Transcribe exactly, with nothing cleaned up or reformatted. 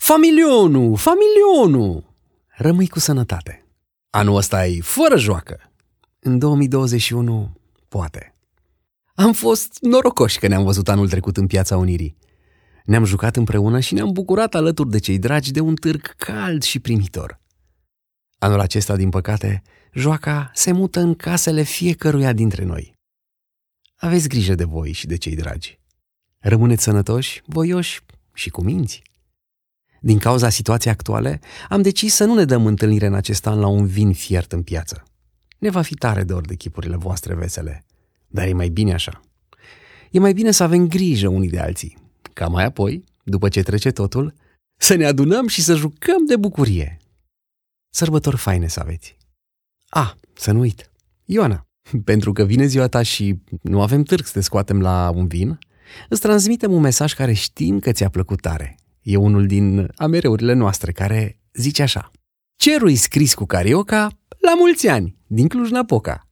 Familionu, familionu! Rămâi cu sănătate. Anul ăsta e fără joacă. În două mii douăzeci și unu, poate. Am fost norocoși că ne-am văzut anul trecut în Piața Unirii. Ne-am jucat împreună și ne-am bucurat alături de cei dragi de un târg cald și primitor. Anul acesta, din păcate, joaca se mută în casele fiecăruia dintre noi. Aveți grijă de voi și de cei dragi. Rămâneți sănătoși, voioși și cu minți. Din cauza situației actuale, am decis să nu ne dăm întâlnire în acest an la un vin fiert în piață. Ne va fi tare dor de chipurile voastre vesele, dar e mai bine așa. E mai bine să avem grijă unii de alții, ca mai apoi, după ce trece totul, să ne adunăm și să jucăm de bucurie. Sărbători faine să aveți. A, să nu uit, Ioana, pentru că vine ziua ta și nu avem târg să te scoatem la un vin, îți transmitem un mesaj care știm că ți-a plăcut tare. E unul din amereurile noastre care zice așa: cerul scris cu carioca la mulți ani din Cluj-Napoca.